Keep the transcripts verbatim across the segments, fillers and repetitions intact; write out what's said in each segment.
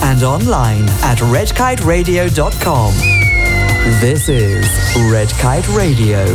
and online at red kite radio dot com. This is Red Kite Radio.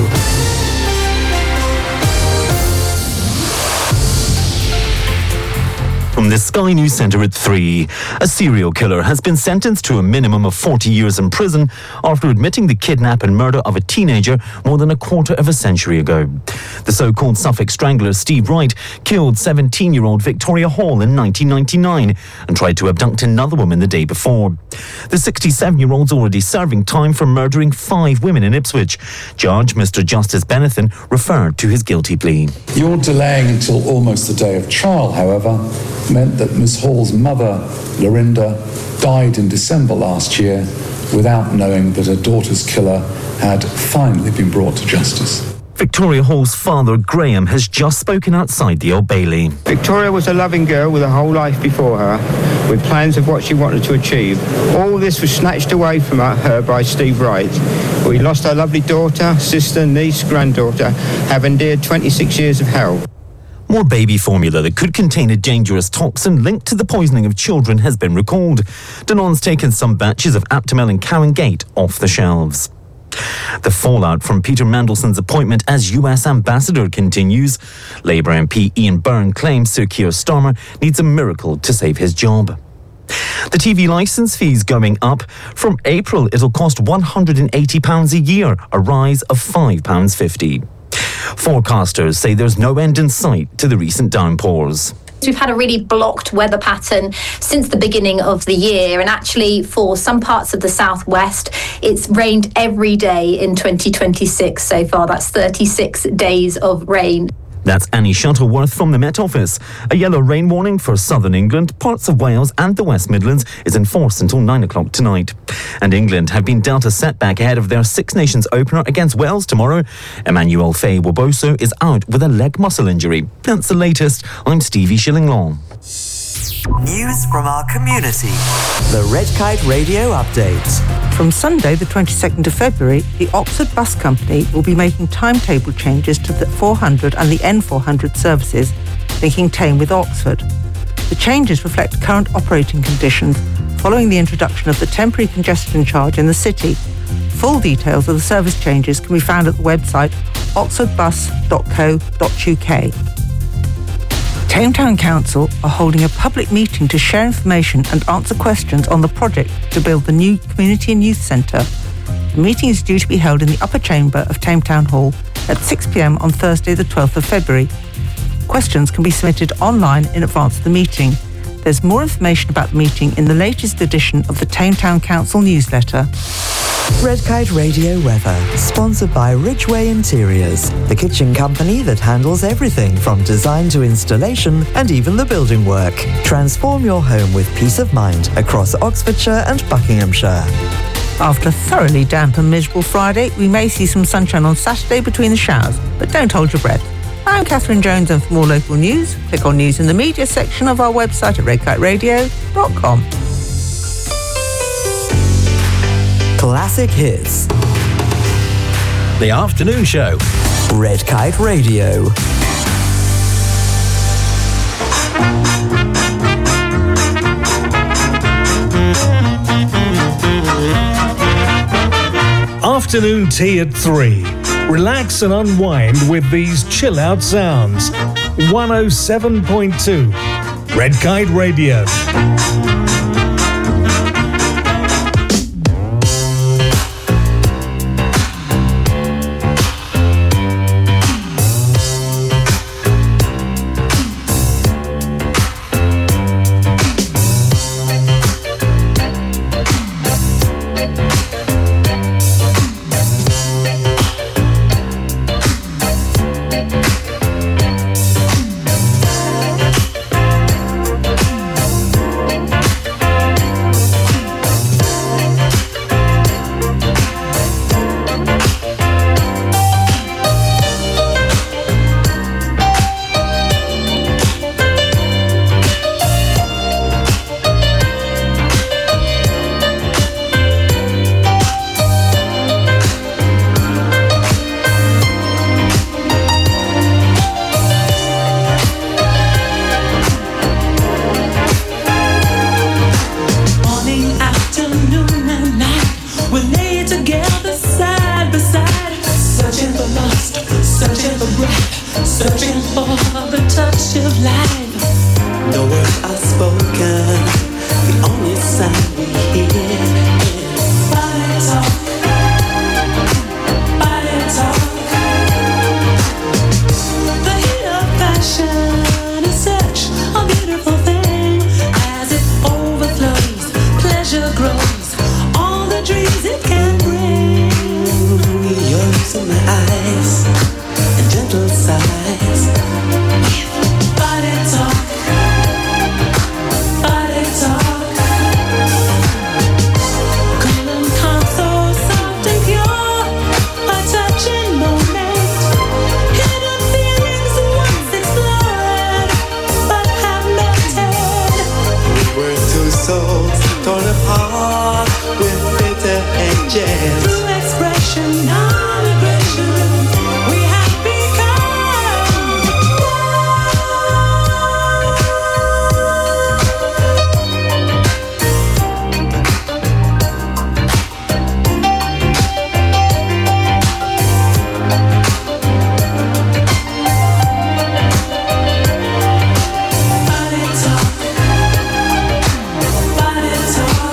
From the Sky News Centre at three, a serial killer has been sentenced to a minimum of forty years in prison after admitting the kidnap and murder of a teenager more than a quarter of a century ago. The so-called Suffolk Strangler Steve Wright killed seventeen-year-old Victoria Hall in nineteen ninety-nine and tried to abduct another woman the day before. The sixty-seven-year-old's already serving time for murdering five women in Ipswich. Judge Mister Justice Benethan referred to his guilty plea. Your delaying until almost the day of trial, however, meant that Miss Hall's mother, Lorinda, died in December last year without knowing that her daughter's killer had finally been brought to justice. Victoria Hall's father, Graham, has just spoken outside the Old Bailey. Victoria was a loving girl with a whole life before her, with plans of what she wanted to achieve. All this was snatched away from her by Steve Wright. We lost our lovely daughter, sister, niece, granddaughter, have endured twenty-six years of hell. More baby formula that could contain a dangerous toxin linked to the poisoning of children has been recalled. Danone's taken some batches of Aptamel and Cow and Gate off the shelves. The fallout from Peter Mandelson's appointment as U S ambassador continues. Labour M P Ian Byrne claims Sir Keir Starmer needs a miracle to save his job. The T V licence fee's going up. From April, it'll cost one hundred eighty pounds a year, a rise of five pounds fifty. Forecasters say there's no end in sight to the recent downpours. We've had a really blocked weather pattern since the beginning of the year, and actually for some parts of the southwest it's rained every day in twenty twenty-six so far. That's thirty-six days of rain. That's Annie Shuttleworth from the Met Office. A yellow rain warning for southern England, parts of Wales and the West Midlands is in force until nine o'clock tonight. And England have been dealt a setback ahead of their Six Nations opener against Wales tomorrow. Emmanuel Faye-Woboso is out with a leg muscle injury. That's the latest. I'm Stevie Shillinglaw. News from our community. The Red Kite Radio Update. From Sunday, the twenty-second of February, the Oxford Bus Company will be making timetable changes to the four hundred and the N four hundred services linking Tame with Oxford. The changes reflect current operating conditions following the introduction of the temporary congestion charge in the city. Full details of the service changes can be found at the website oxford bus dot co dot uk. Tame Town Council are holding a public meeting to share information and answer questions on the project to build the new Community and Youth Centre. The meeting is due to be held in the upper chamber of Tame Town Hall at six p.m. on Thursday the twelfth of February. Questions can be submitted online in advance of the meeting. There's more information about the meeting in the latest edition of the Tame Town Council newsletter. Red Kite Radio weather, sponsored by Ridgeway Interiors, the kitchen company that handles everything from design to installation and even the building work. Transform your home with peace of mind across Oxfordshire and Buckinghamshire. After a thoroughly damp and miserable Friday, we may see some sunshine on Saturday between the showers, but don't hold your breath. I'm Catherine Jones, and for more local news, click on News in the Media section of our website at red kite radio dot com. Classic hits. The afternoon show. Red Kite Radio. Afternoon tea at three. Relax and unwind with these chill out sounds. one oh seven point two. Red Kite Radio. sign we hear is body talk, body talk. The heat of passion is such a beautiful thing. As it overflows, pleasure grows, all the dreams it can bring. Yours in my eyes, and gentle sighs. Body talk, body talk. Cool and calm, so soft and pure, a touching moment. Hidden feelings once explored, but have melted. We were two souls torn apart with bitter edges. Through expression, non-aggression, we have become body talk, body talk.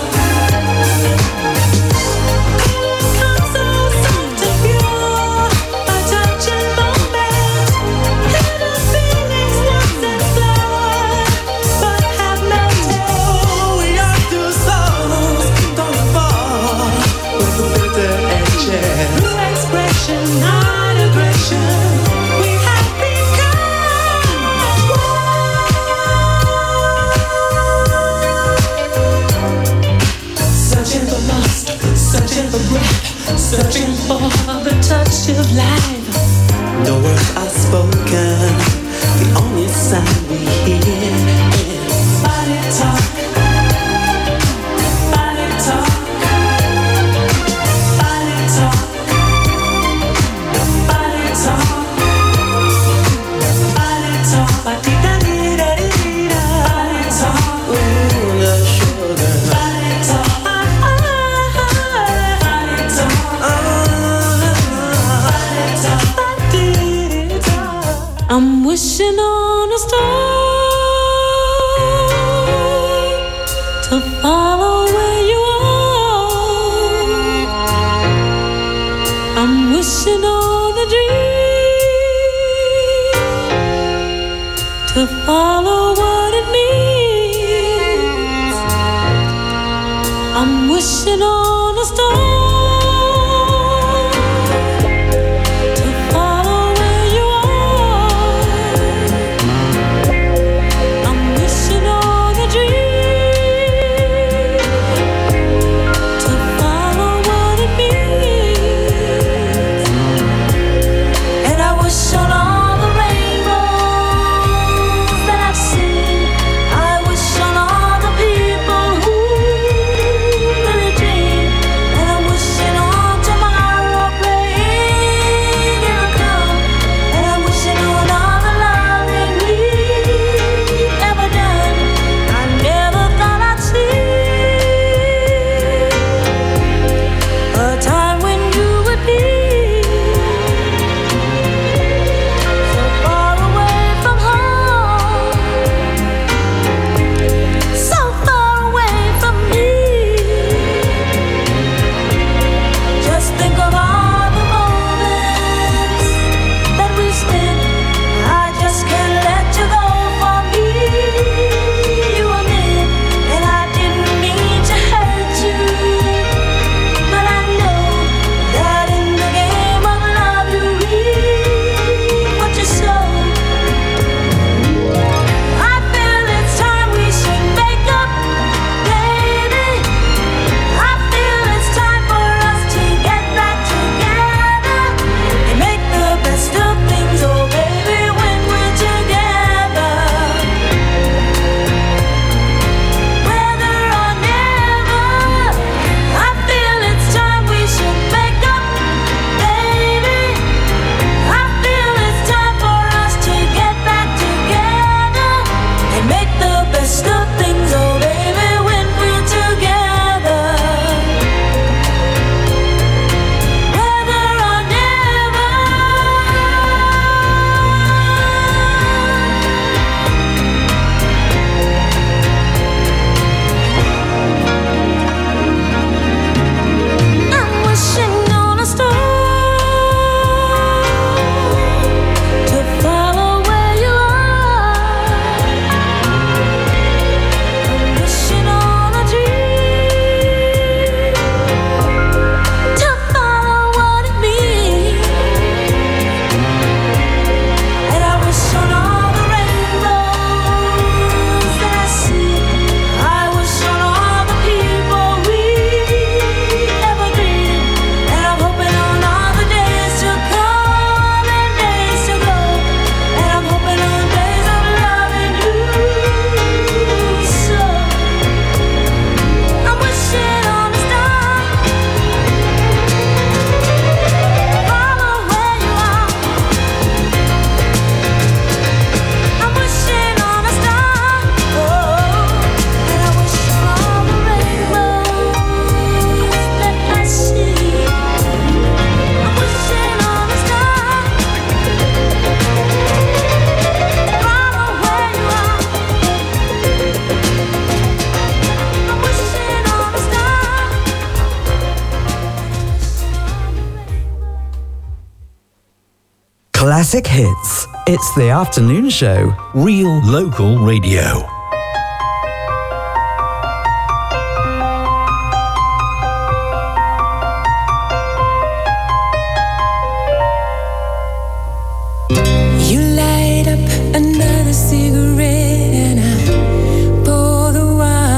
Come so soft and pure, a touching moment. Hidden feelings once explored, but have melted. We are two souls torn apart with bitter edges. Through expression, not aggression, we have become one. Searching for lust, searching for breath, searching for the touch of life. No words are spoken, the only sound we hear is body talk, body talk, body talk, body talk, body talk, ba-dee-da-dee-da-dee-da. Body talk, ooh, the sugar. Body talk, body talk, body talk, ba-dee-da. I'm wishing on a star to follow where you are. I'm wishing on a dream to follow what it means. I'm wishing on a star to follow where you are. I'm wishing on a dream to follow what it means. And I wish on all the rainbows that I've seen. I wish on all the people who really dream. And I Classic hits. It's the afternoon show. Real local radio. You light up another cigarette and I pour the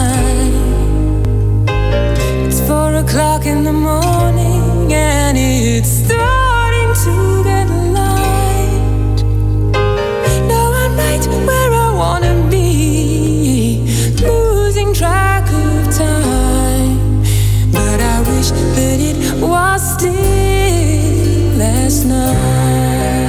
wine. It's four o'clock in the morning and it's starting to get light. Now I'm right where I wanna be, losing track of time. But I wish that it was still last night.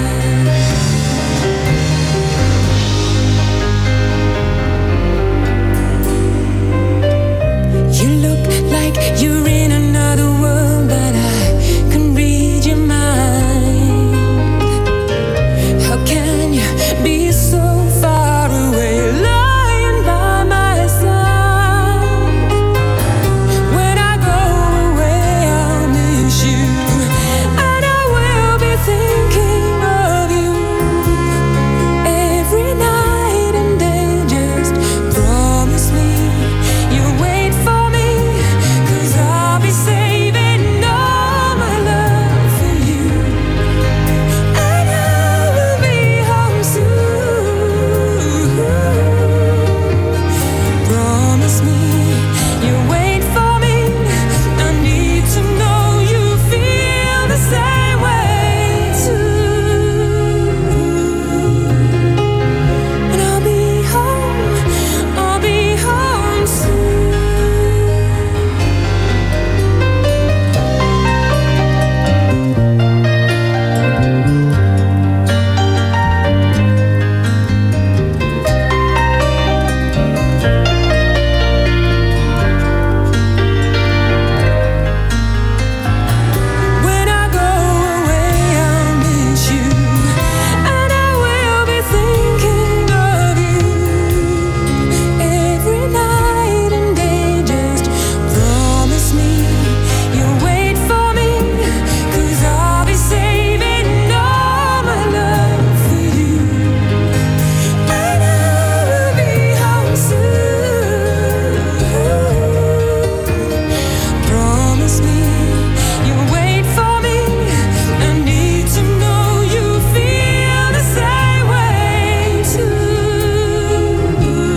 You're in another world, but I can read your mind. How can you be so far away, lying by my side? When I go away, I'll miss you, and I will be thinking of you every night and day. Just promise me you'll wait for me. I'll be saving all my love for you, and I will be home soon. Promise me you'll wait for me. I need to know you feel the same way too. And I'll be home, I'll be home soon. When I go away, I'll miss you, and I will be thinking of you every night and day. Just promise me you'll wait for me, 'cause I'll be saving all my love for you, and I will be home soon. Promise me you'll wait for me. I need to know you feel the same way too.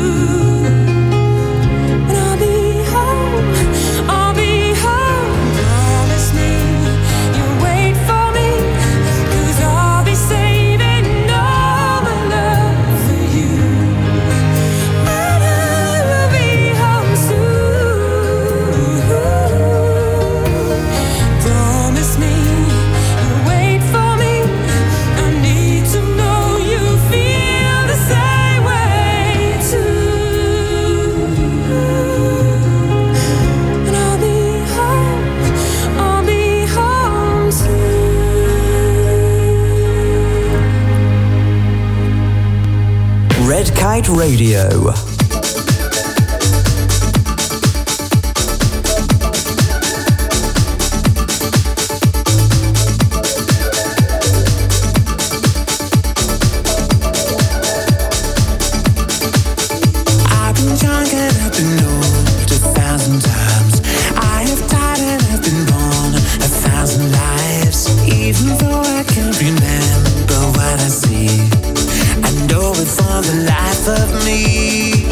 And I'll be home, I'll be home. Promise me you'll wait for me, 'cause I'll be saving all my love for you, and I will be home soon. Promise me you'll wait for me. I need to know you feel the same way too. And I'll be home, I'll be home soon. Red Kite Radio. I've been drunk and I've been old a thousand times. I have died and I've been born a thousand lives. Even though I can't remember what I see, I know it for the life of me.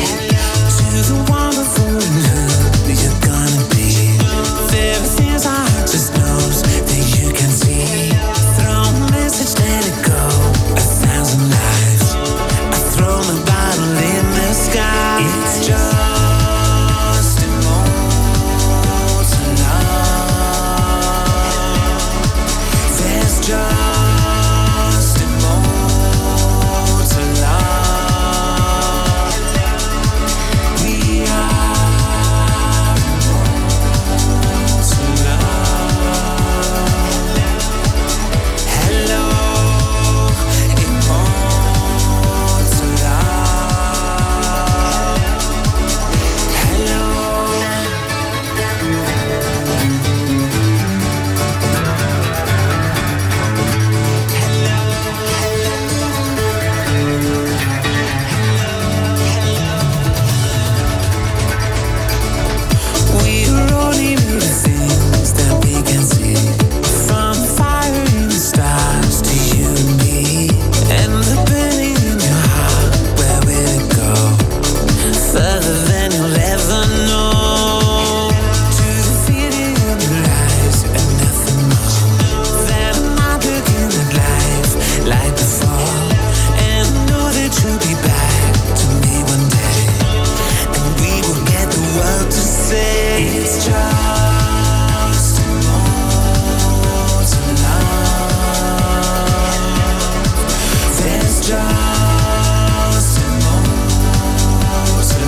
say it's just more to love. There's just more to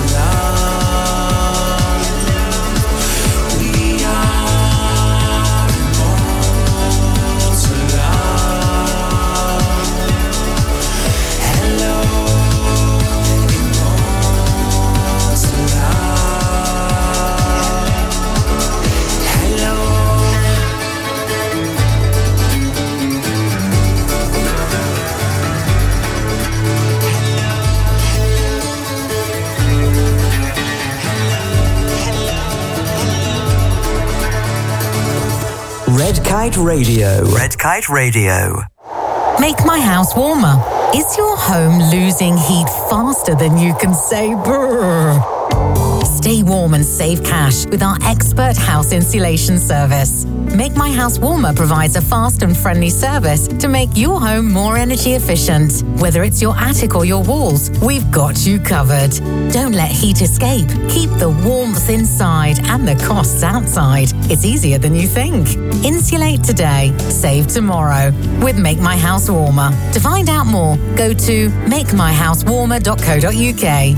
love. We are more to love. Hello. Red Kite Radio. Red Kite Radio. Make my house warmer. Is your home losing heat faster than you can say brrr? Stay warm and save cash with our expert house insulation service. Make My House Warmer provides a fast and friendly service to make your home more energy efficient. Whether it's your attic or your walls, we've got you covered. Don't let heat escape. Keep the warmth inside and the costs outside. It's easier than you think. Insulate today, save tomorrow with Make My House Warmer. To find out more, go to make my house warmer dot co dot uk.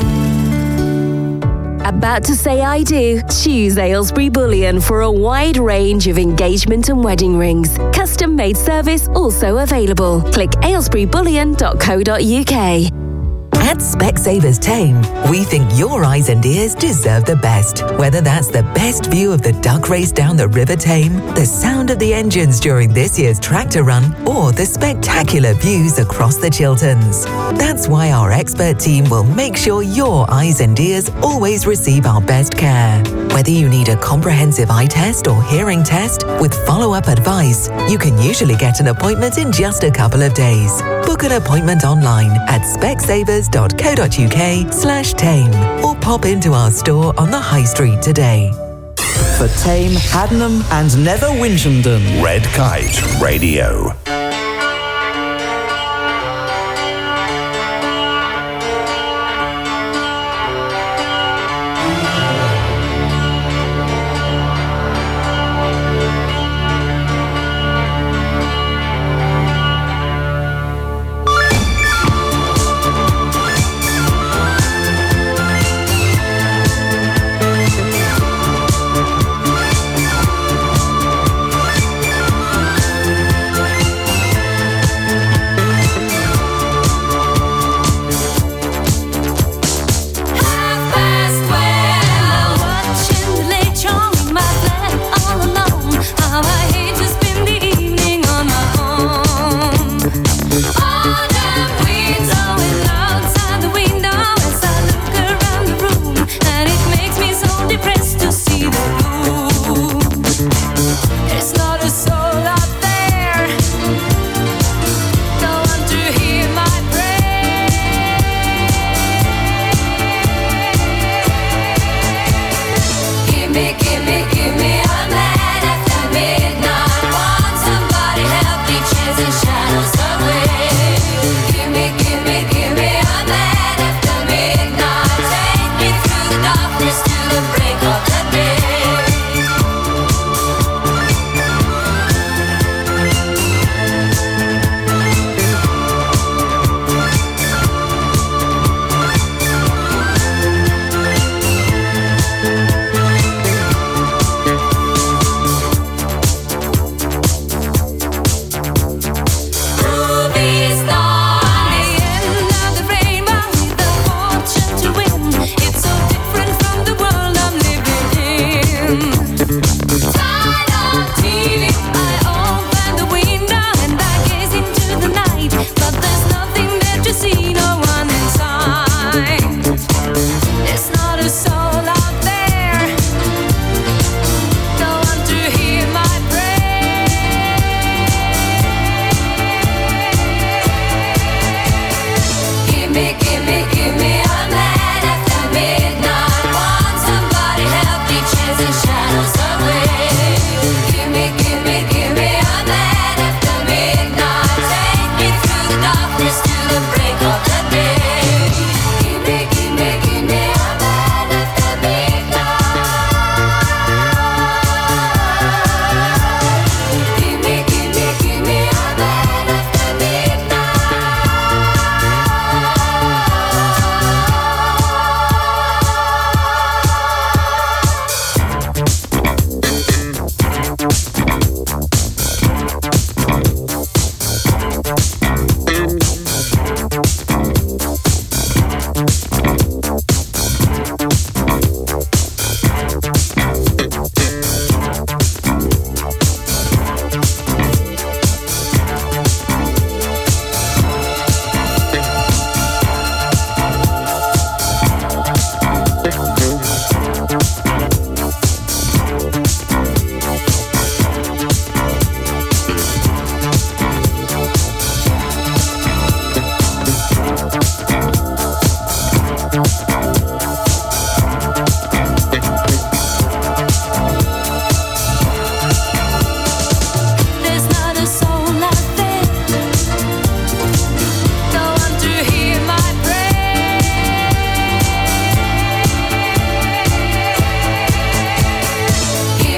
About to say I do? Choose Aylesbury Bullion for a wide range of engagement and wedding rings. Custom made service also available. Click aylesbury bullion dot co dot uk. At Specsavers Tame, we think your eyes and ears deserve the best. Whether that's the best view of the duck race down the River Tame, the sound of the engines during this year's tractor run, or the spectacular views across the Chilterns. That's why our expert team will make sure your eyes and ears always receive our best care. Whether you need a comprehensive eye test or hearing test with follow-up advice, you can usually get an appointment in just a couple of days. Book an appointment online at specsavers dot co dot uk slash tame or pop into our store on the High Street today. For Tame, Haddenham and Nether Winchendon. Red Kite Radio.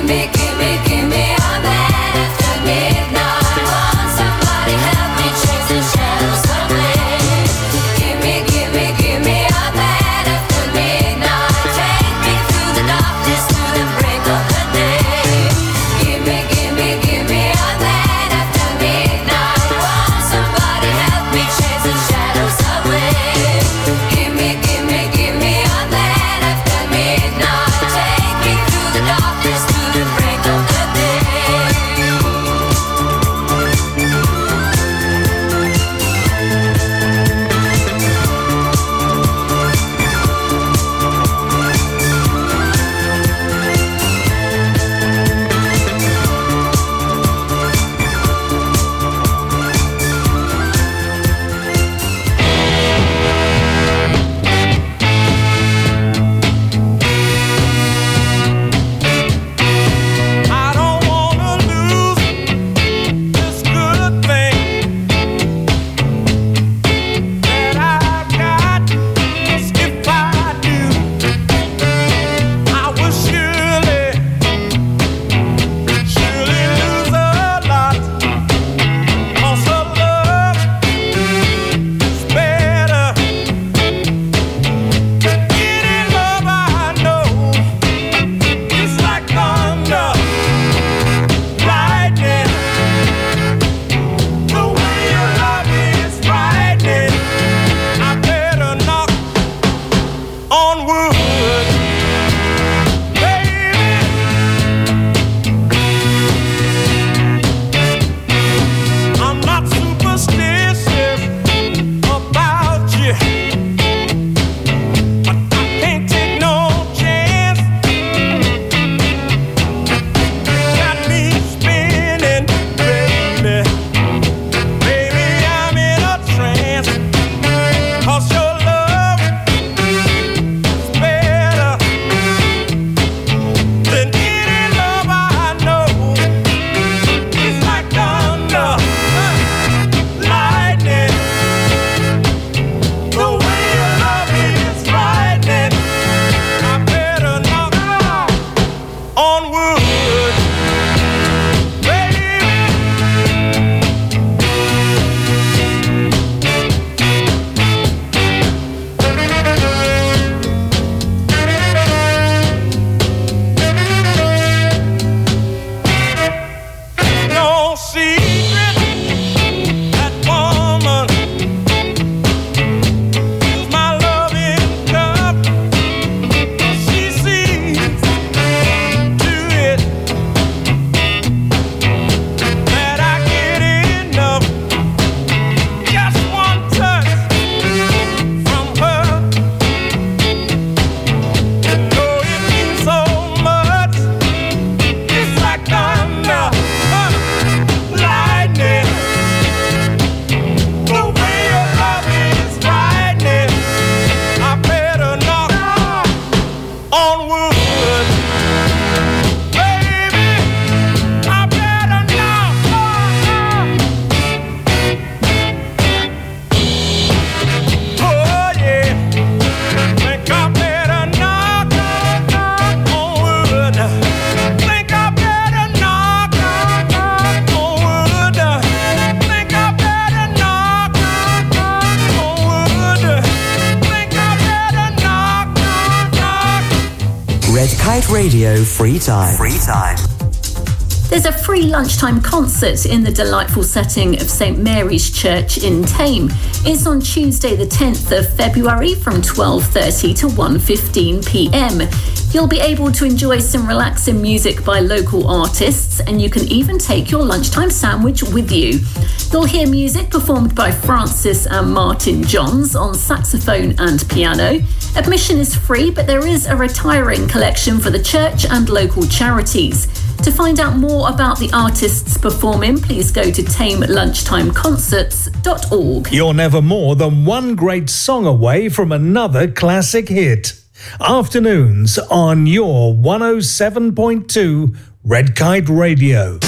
Red Kite Radio Free Time. Free Time. There's a free lunchtime concert in the delightful setting of Saint Mary's Church in Thame. It's on Tuesday the tenth of February from twelve thirty to one fifteen p.m. You'll be able to enjoy some relaxing music by local artists, and you can even take your lunchtime sandwich with you. You'll hear music performed by Francis and Martin Johns on saxophone and piano. Admission is free, but there is a retiring collection for the church and local charities. To find out more about the artists performing, please go to thame lunchtime concerts dot org. You're never more than one great song away from another classic hit. Afternoons on your one oh seven point two Red Kite Radio.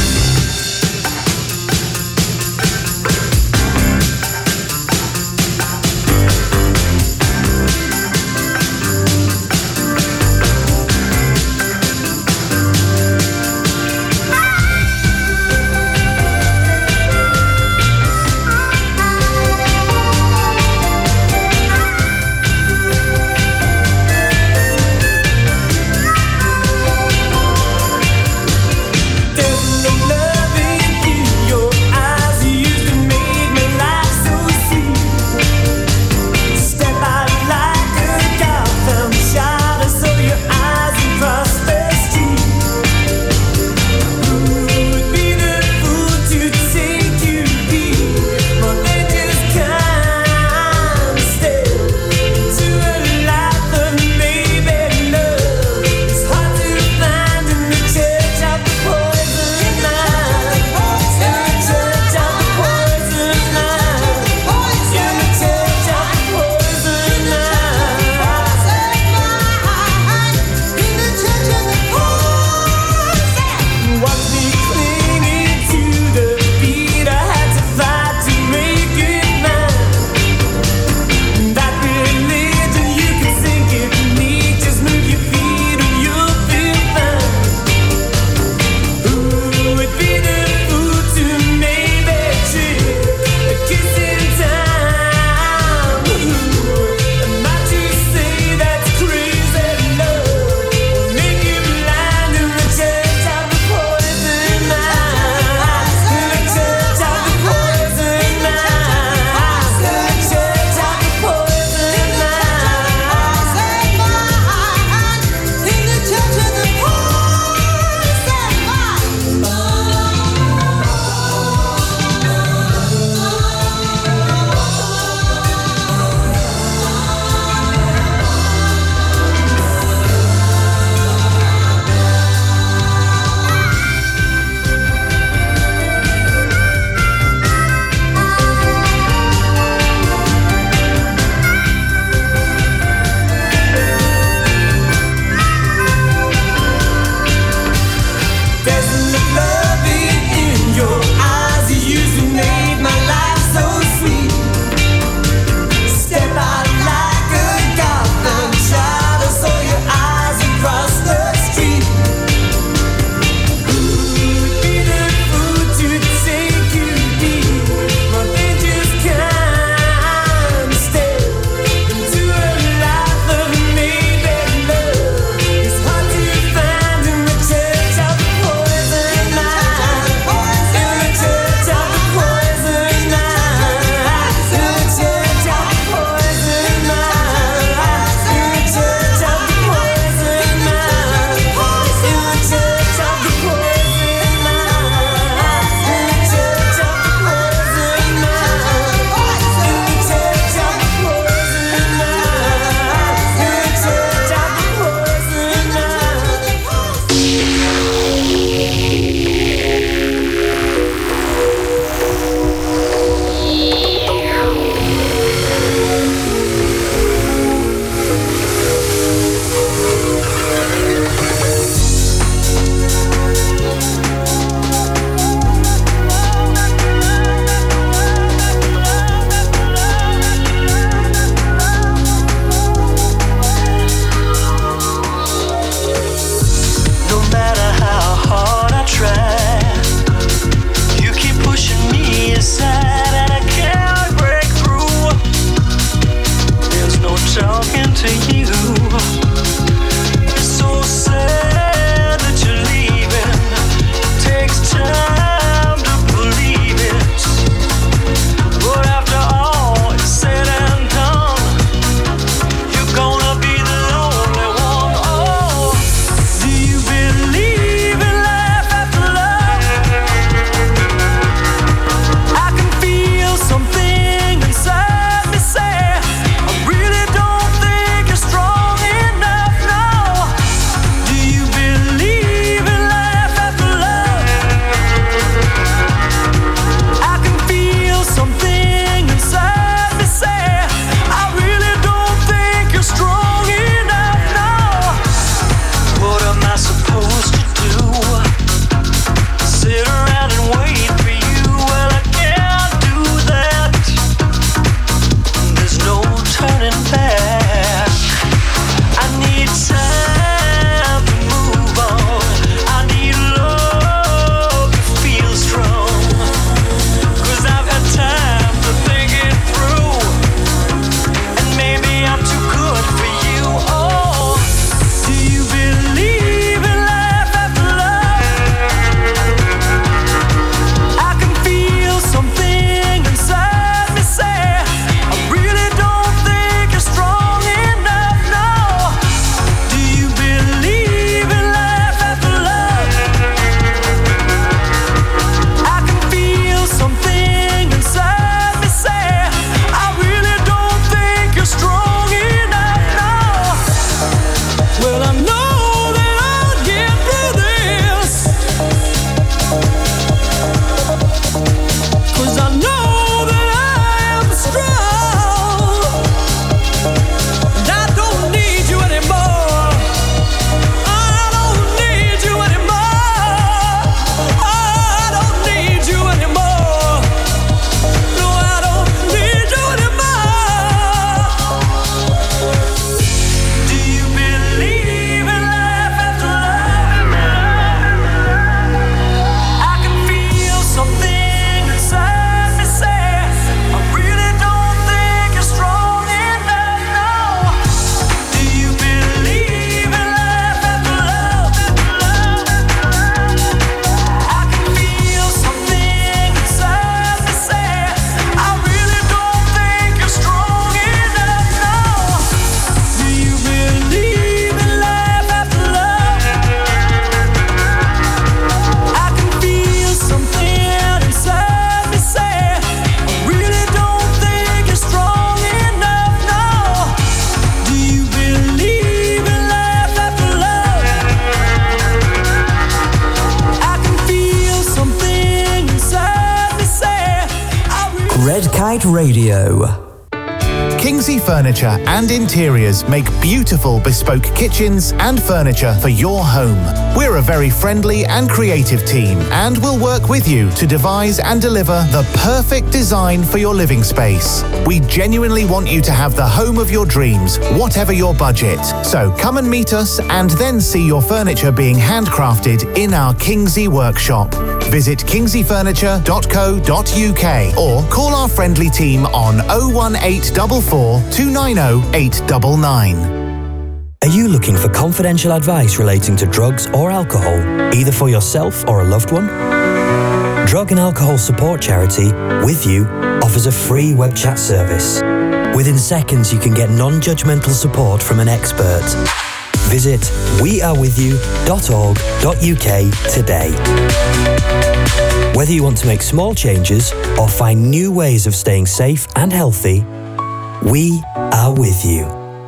Kite Radio. Kingsley Furniture and Interiors make beautiful bespoke kitchens and furniture for your home. We're a very friendly and creative team and will work with you to devise and deliver the perfect design for your living space. We genuinely want you to have the home of your dreams, whatever your budget. So come and meet us and then see your furniture being handcrafted in our Kingsley workshop. Visit kingsley furniture dot co dot uk or call our friendly team on oh one eight four four, two nine oh, eight nine nine. Are you looking for confidential advice relating to drugs or alcohol, either for yourself or a loved one? Drug and Alcohol Support Charity, With You, offers a free web chat service. Within seconds, you can get non-judgmental support from an expert. Visit we are with you dot org dot uk today. Whether you want to make small changes or find new ways of staying safe and healthy, we are with you.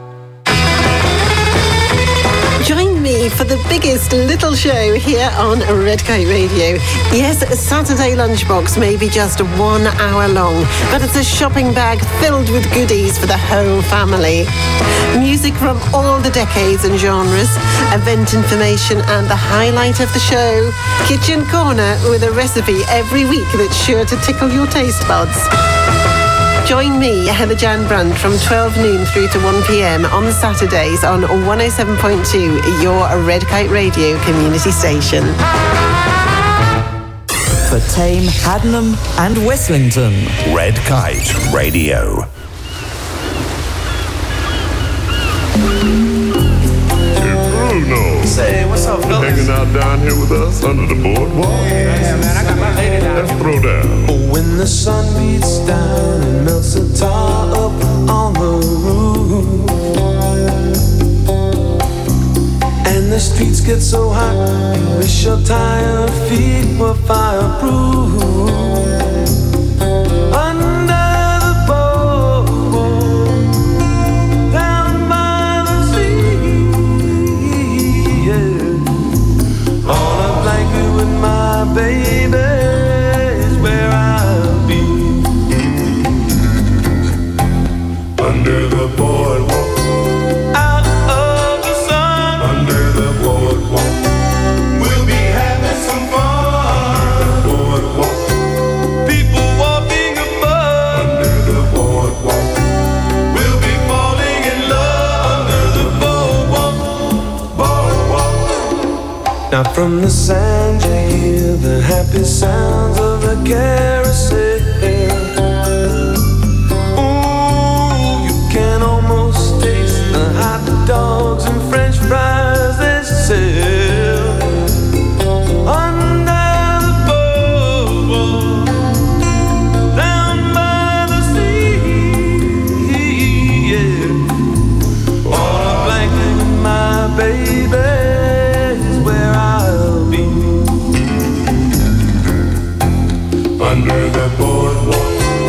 Join me for the biggest little show here on Red Kite Radio. Yes, a Saturday lunchbox may be just one hour long, but it's a shopping bag filled with goodies for the whole family. Music from all the decades and genres, event information and the highlight of the show, Kitchen Corner with a recipe every week that's sure to tickle your taste buds. Join me, Heather Jan Brandt, from twelve noon through to one p.m. on Saturdays on one oh seven point two, your Red Kite Radio community station. For Tame, Haddenham and Westlington. Red Kite Radio. Bruno. Say, what's up, fellas? Hanging out down here with us under the boardwalk. Yeah, man, I got my lady down. Let's throw down. Oh, when the sun beats down and melts the tar up on the roof, and the streets get so hot, you wish your tired feet were fireproof. Under the boardwalk, down by the sea, yeah. On a blanket with my baby is where I'll be. Under the boardwalk, out of the sun. Under the boardwalk, We'll be having some fun. boardwalk, People walking above. under the boardwalk, We'll be falling in love under the boardwalk. boardwalk. Now from the sand you hear the happy sounds of the carousel. Ooh, you can almost taste the hot dogs and French fries they sell. Under the boardwalk, down by the sea, yeah. On a blanket with my baby is where I'll be. Under the boardwalk,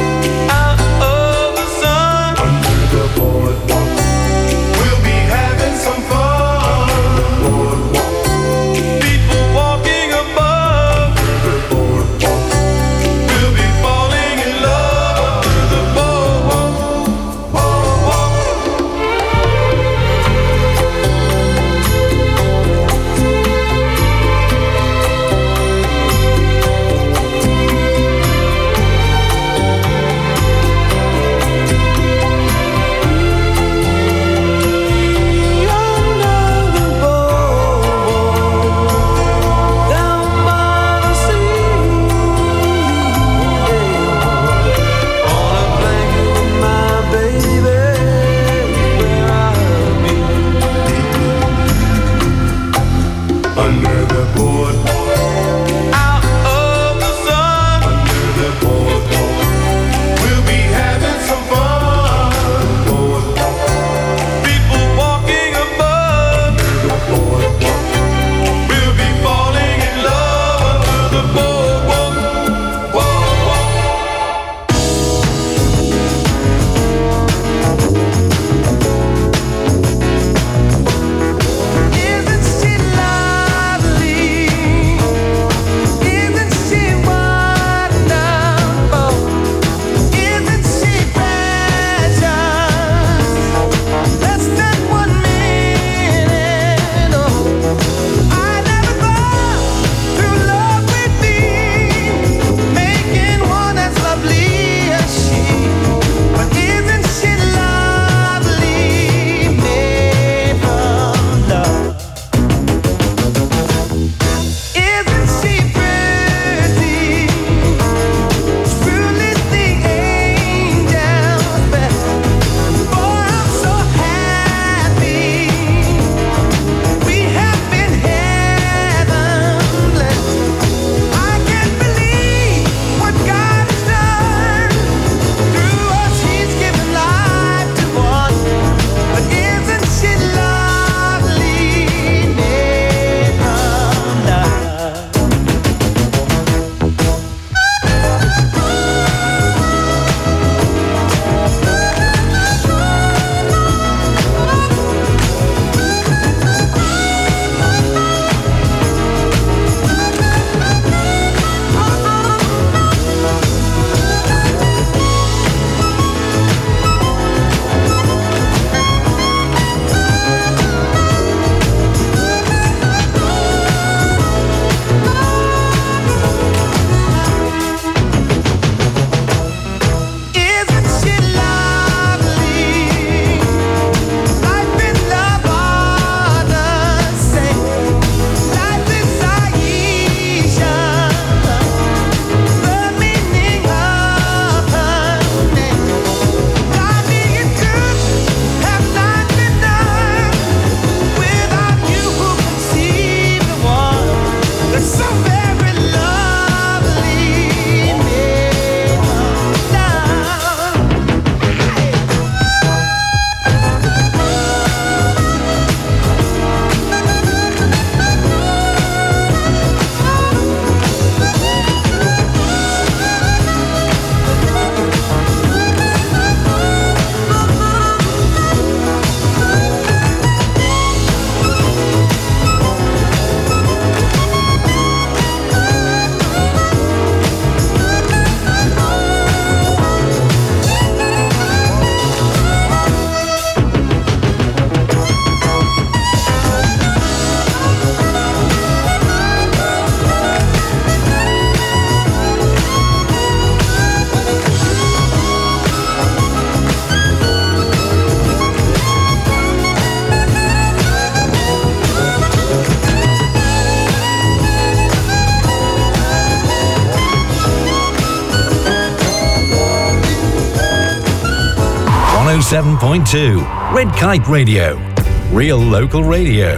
oh seven point two Red Kite Radio. Real local radio.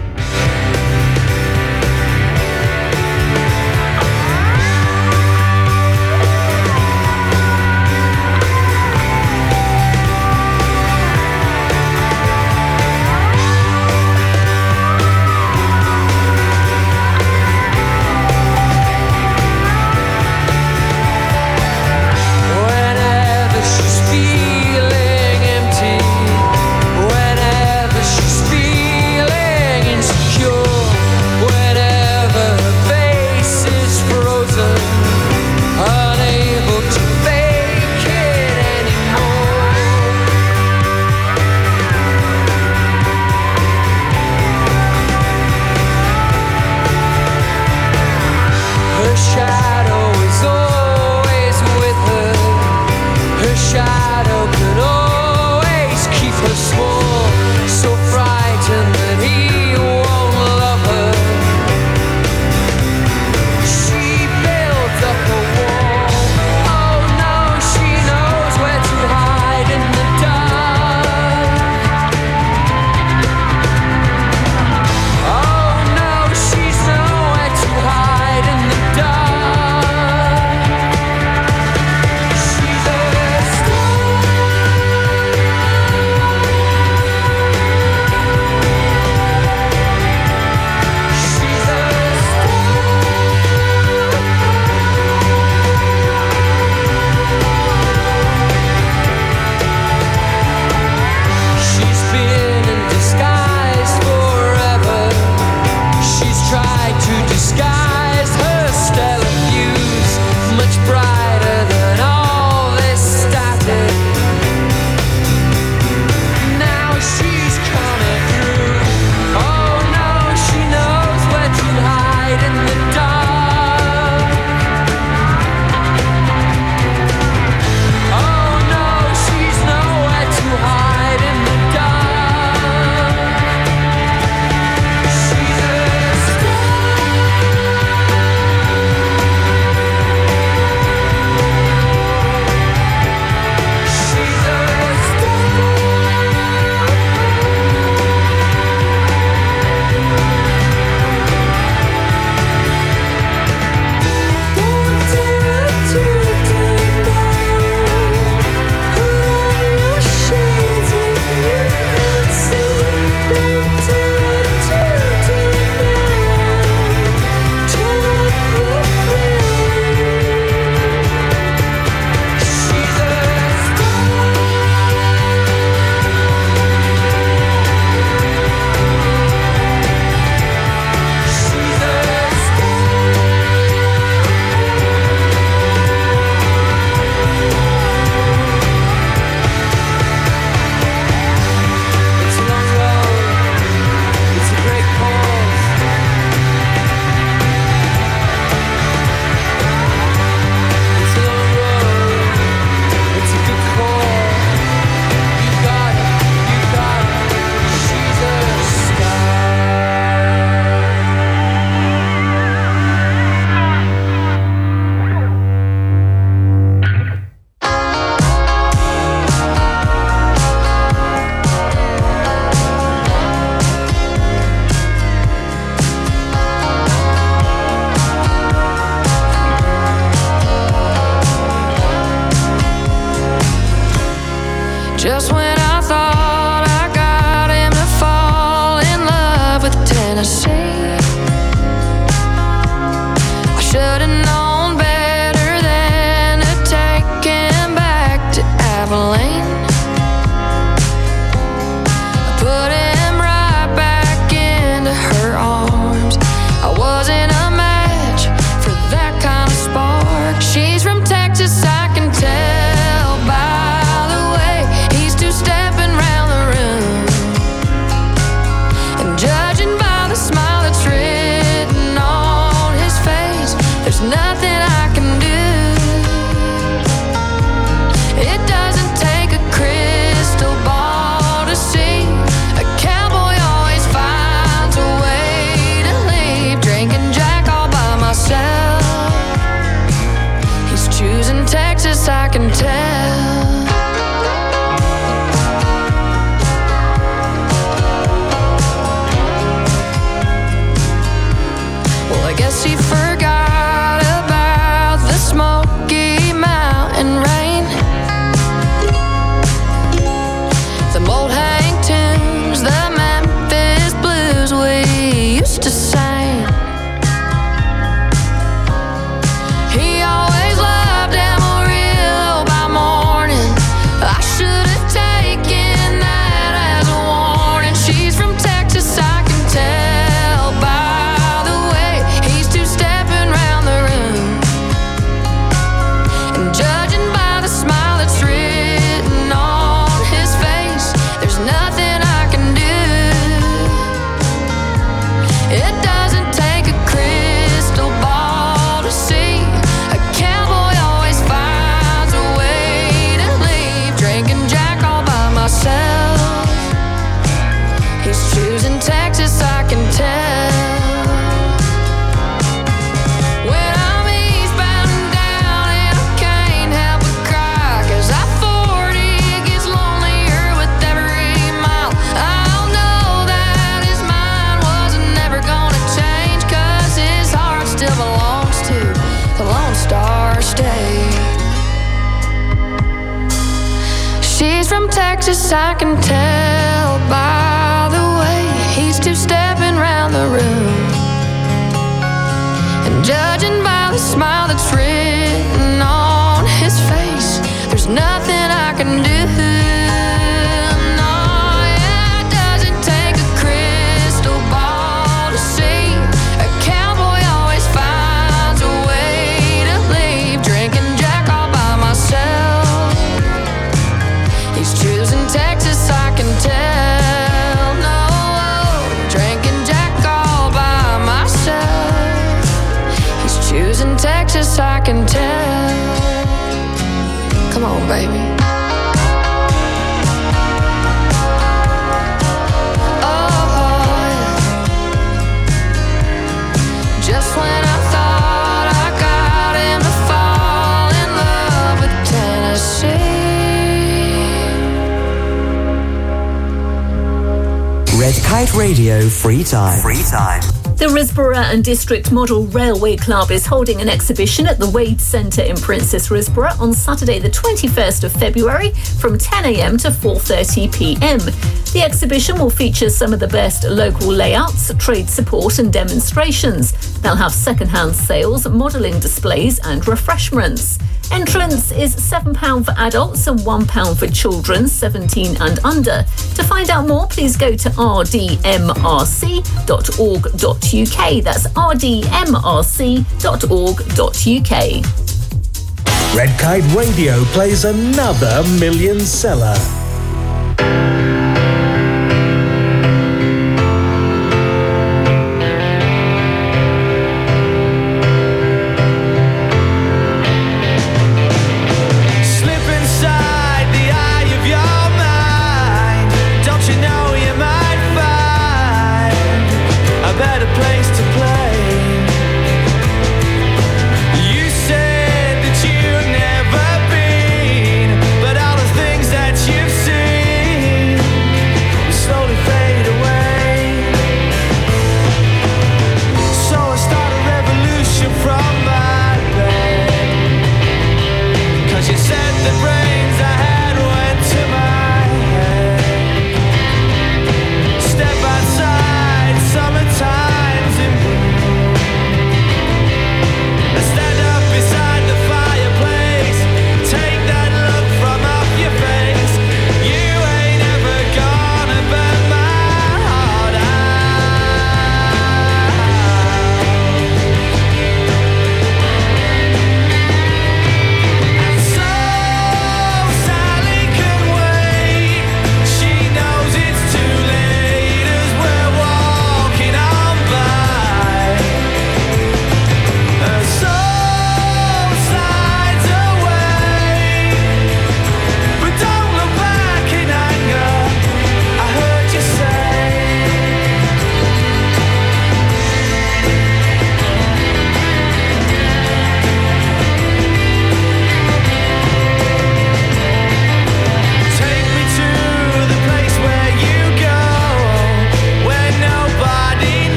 Whenever she's feeling empty, whenever she's feeling to the Lone Star State. She's from Texas, I can tell by the way he's two-stepping round the room. And judging by the smile that's written on his face, there's nothing I can do. Texas, I can tell. Come on, baby. Oh, yeah. Just when I thought I got him to fall in love with Tennessee. Red Kite Radio Free Time. Free Time. The Risborough and District Model Railway Club is holding an exhibition at the Wade Centre in Princess Risborough on Saturday the twenty-first of February from ten a.m. to four thirty p.m. The exhibition will feature some of the best local layouts, trade support and demonstrations. They'll have second-hand sales, modelling displays and refreshments. Entrance is seven pounds for adults and one pound for children seventeen and under. To find out more, please go to r d m r c dot org dot u k. That's r d m r c dot org dot u k. Red Kite Radio plays another million seller. You've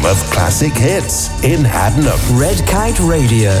home of classic hits in Haddenham. Red Kite Radio.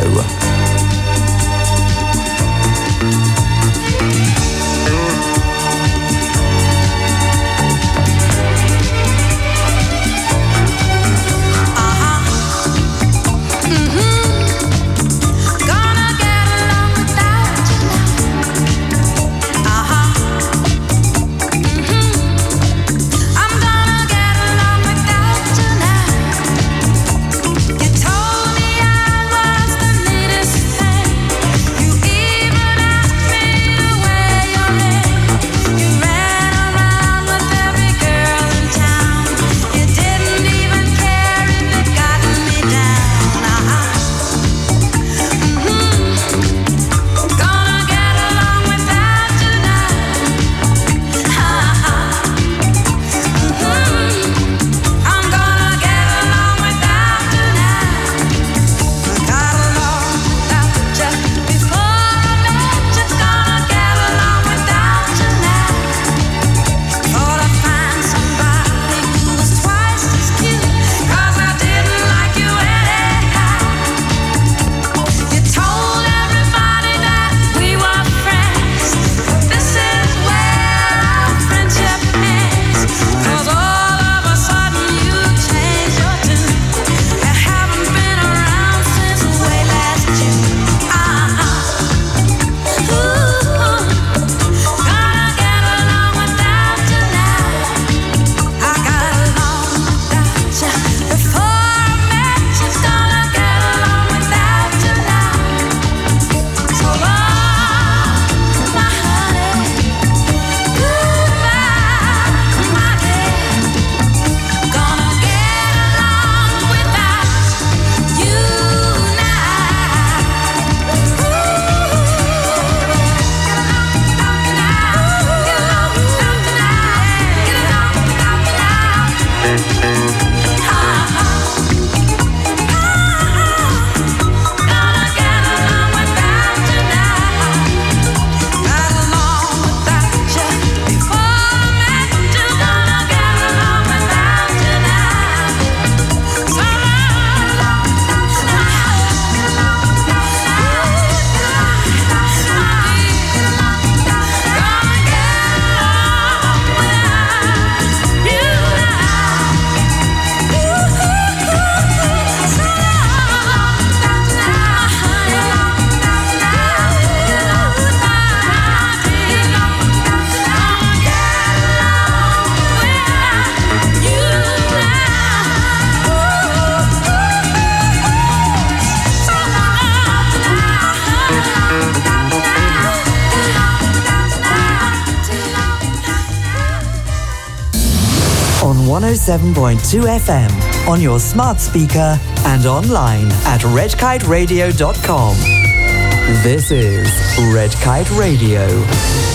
one oh seven point two F M, on your smart speaker and online at red kite radio dot com. This is Red Kite Radio.